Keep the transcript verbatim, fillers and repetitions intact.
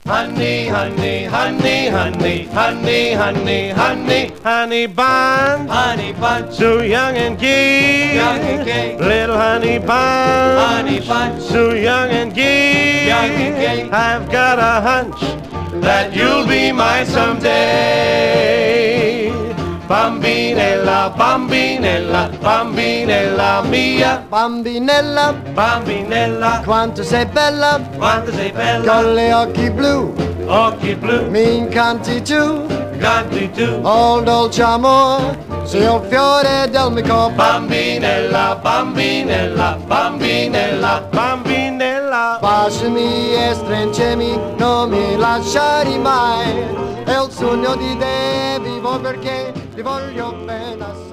Honey, honey, honey, honey, honey, honey, honey, honey bun, honey bun, so young and gay, young and gay, little honey bun, honey bun, so young and gay, young and gay. I've got a hunch that you'll be mine someday. Bambinella, bambinella, bambinella mia. Bambinella, bambinella, quanto sei bella, quanto sei bella, con le occhi blu, occhi blu, mi incanti tu, canti tu, oh dolce amore, sei il fiore del mio cuore. Bambinella, bambinella, bambinella, bambinella, baciami e stringimi, non mi lasciare mai, è il sogno di te, vivo perché ti voglio bene.